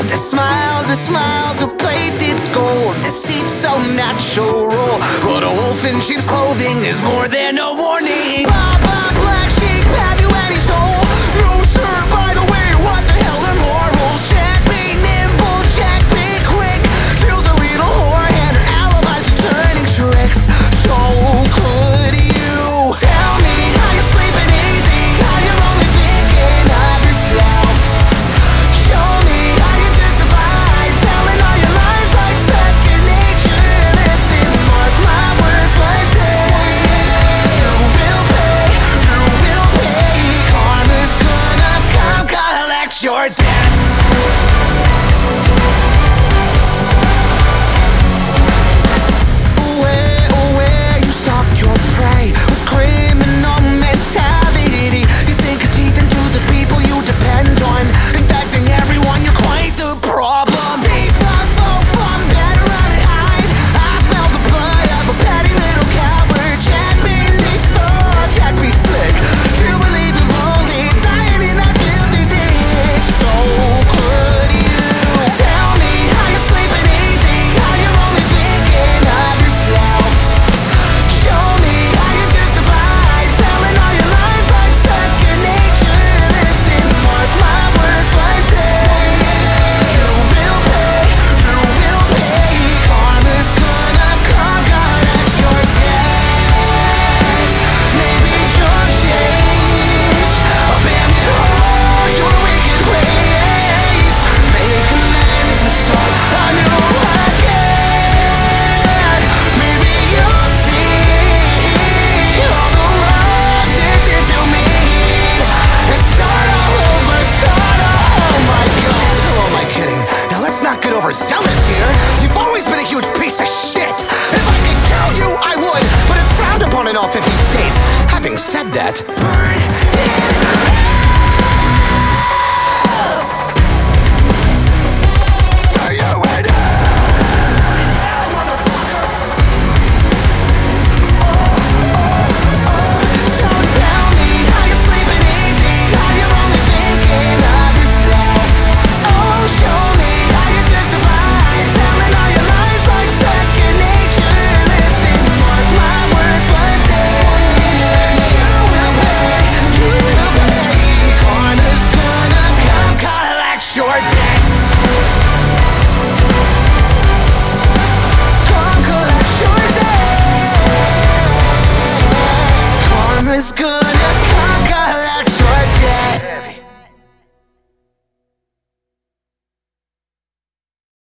The smiles of plated gold, deceit so natural. But a wolf in sheep's clothing is more than a warning. Blah, blah, black sheep, have you any soul? No, sir, by the way, what the hell are morals? Check, be nimble, check, be quick. Jill's a little whore and her alibis are turning tricks. So could you tell me how you're sleeping easy, how you're only thinking of yourself? Show me how you justify telling all your lies like second nature. Listen, mark my words one day. You will pay, you will pay. Karma's gonna come collect your debts. Where you stalk your prey with criminal mentality. You sink your teeth into the people you depend on, infecting everyone, you're quite the problem. Be far from better run and hide. I smell the blood of a petty little coward. Check beneath the check be slick. You believe you're lonely, dying in that filthy ditch. So could you tell me how you're sleeping easy, how you're only thinking of yourself? Show me how you justify telling all your lies like second nature. Listen, mark my words one day. You will pay, you will pay. Karma's gonna come collect your debts. Maybe you'll change, abandon all your wicked ways. Make amends and start anew again. Maybe you'll see all the wrongs it did to me and start all over, start all. Oh my God, who am I kidding? Now let's not get overzealous here. You've always been a huge piece of shit. If I could kill you, I would, but it's frowned upon in all 50 states. Having said that, burn in